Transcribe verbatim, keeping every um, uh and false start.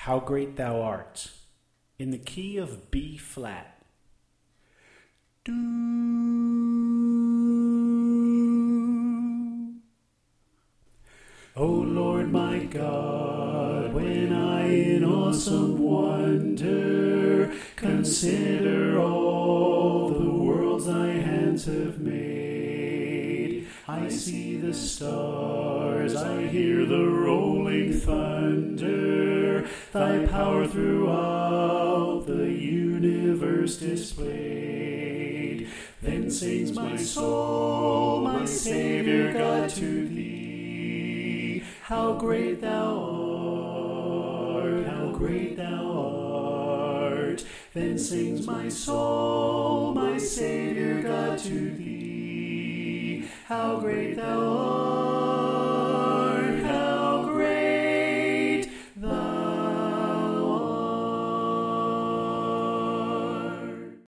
How Great Thou Art, in the key of B flat. Do. O Lord my God, when I in awesome wonder consider all the worlds thy hands have made, I see the stars, I hear the rolling thunder, thy power throughout the universe displayed. Then sings my soul, my Savior God, to thee. How great thou art, how great thou art. Then sings my soul, my Savior God, to thee. How great thou art.